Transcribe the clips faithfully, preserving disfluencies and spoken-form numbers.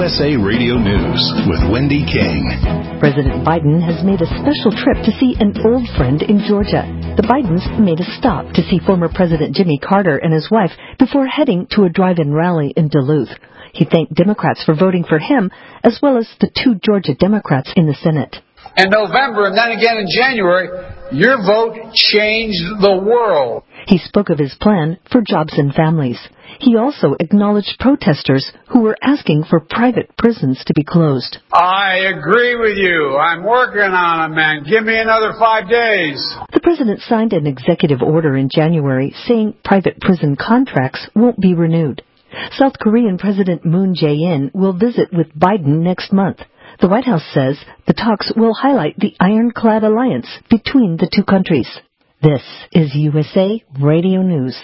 S A Radio News with Wendy King. President Biden has made a special trip to see an old friend in Georgia. The Bidens made a stop to see former President Jimmy Carter and his wife before heading to a drive-in rally in Duluth. He thanked Democrats for voting for him, as well as the two Georgia Democrats in the Senate. In November and then again in January, your vote changed the world. He spoke of his plan for jobs and families. He also acknowledged protesters who were asking for private prisons to be closed. I agree with you. I'm working on it, man. Give me another five days. The president signed an executive order in January saying private prison contracts won't be renewed. South Korean President Moon Jae-in will visit with Biden next month. The White House says the talks will highlight the ironclad alliance between the two countries. This is U S A Radio News.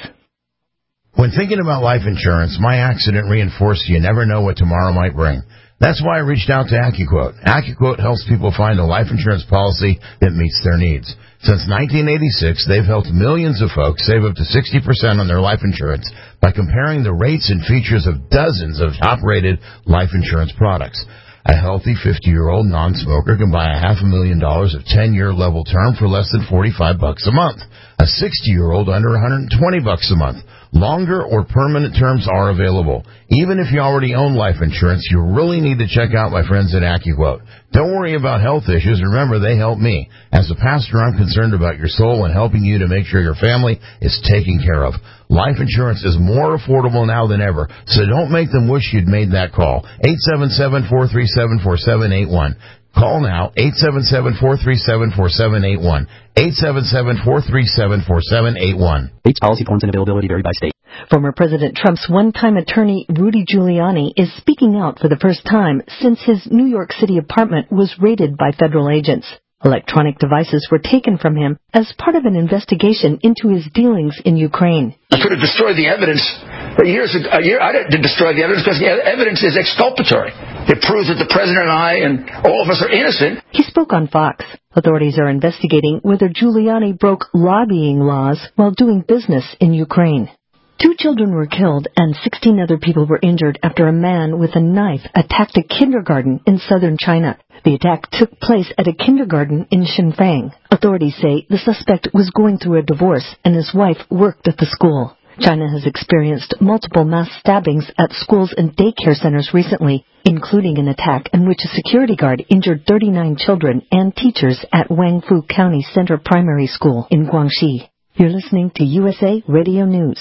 When thinking about life insurance, my accident reinforced you never know what tomorrow might bring. That's why I reached out to AccuQuote. AccuQuote helps people find a life insurance policy that meets their needs. Since nineteen eighty-six, they've helped millions of folks save up to sixty percent on their life insurance by comparing the rates and features of dozens of top-rated life insurance products. A healthy fifty-year-old non-smoker can buy a half a million dollars of ten-year level term for less than forty-five bucks a month. A sixty-year-old under one hundred twenty bucks a month. Longer or permanent terms are available. Even if you already own life insurance, you really need to check out my friends at AccuQuote. Don't worry about health issues. Remember, they help me. As a pastor, I'm concerned about your soul and helping you to make sure your family is taken care of. Life insurance is more affordable now than ever, so don't make them wish you'd made that call. eight seven seven, four three seven, four seven eight one. Call now, eight seven seven, four three seven, four seven eight one. eight seven seven, four three seven, four seven eight one. States policy forms and availability vary by state. Former President Trump's one-time attorney, Rudy Giuliani, is speaking out for the first time since his New York City apartment was raided by federal agents. Electronic devices were taken from him as part of an investigation into his dealings in Ukraine. I could have destroyed the evidence years ago. A year, I didn't destroy the evidence because the evidence is exculpatory. It proves that the president and I and all of us are innocent. He spoke on Fox. Authorities are investigating whether Giuliani broke lobbying laws while doing business in Ukraine. Two children were killed and sixteen other people were injured after a man with a knife attacked a kindergarten in southern China. The attack took place at a kindergarten in Xinfang. Authorities say the suspect was going through a divorce and his wife worked at the school. China has experienced multiple mass stabbings at schools and daycare centers recently, including an attack in which a security guard injured thirty-nine children and teachers at Wangfu County Center Primary School in Guangxi. You're listening to U S A Radio News.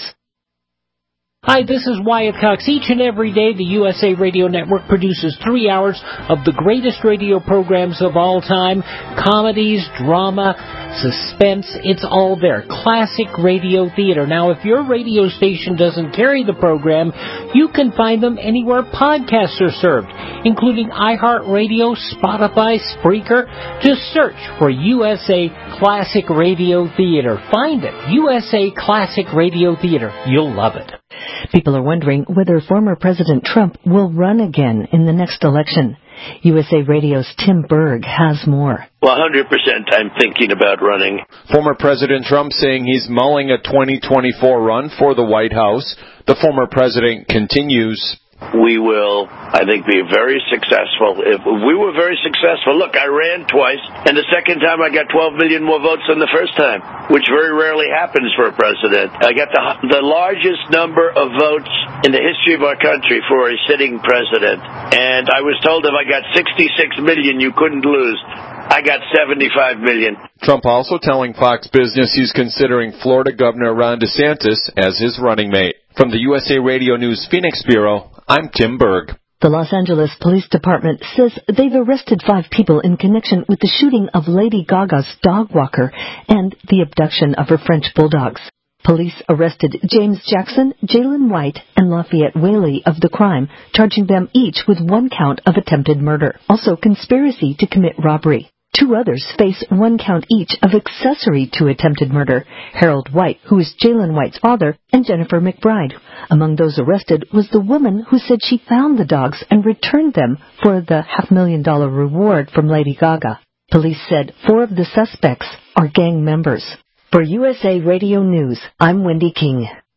Hi, this is Wyatt Cox. Each and every day, the U S A Radio Network produces three hours of the greatest radio programs of all time. Comedies, drama, suspense, it's all there. Classic radio theater. Now, if your radio station doesn't carry the program, you can find them anywhere podcasts are served, including iHeartRadio, Spotify, Spreaker. Just search for U S A Classic Radio Theater. Find it. U S A Classic Radio Theater. You'll love it. People are wondering whether former President Trump will run again in the next election. U S A Radio's Tim Berg has more. Well, one hundred percent I'm thinking about running. Former President Trump saying he's mulling a twenty twenty-four run for the White House. The former president continues. We will, I think, be very successful. If we were very successful, look, I ran twice, and the second time I got twelve million more votes than the first time, which very rarely happens for a president. I got the the largest number of votes in the history of our country for a sitting president, and I was told if I got sixty-six million, you couldn't lose. I got seventy-five million. Trump also telling Fox Business he's considering Florida Governor Ron DeSantis as his running mate. From the U S A Radio News Phoenix Bureau, I'm Tim Berg. The Los Angeles Police Department says they've arrested five people in connection with the shooting of Lady Gaga's dog walker and the abduction of her French bulldogs. Police arrested James Jackson, Jalen White, and Lafayette Whaley of the crime, charging them each with one count of attempted murder. Also, conspiracy to commit robbery. Two others face one count each of accessory to attempted murder, Harold White, who is Jalen White's father, and Jennifer McBride. Among those arrested was the woman who said she found the dogs and returned them for the half-million dollar reward from Lady Gaga. Police said four of the suspects are gang members. For U S A Radio News, I'm Wendy King.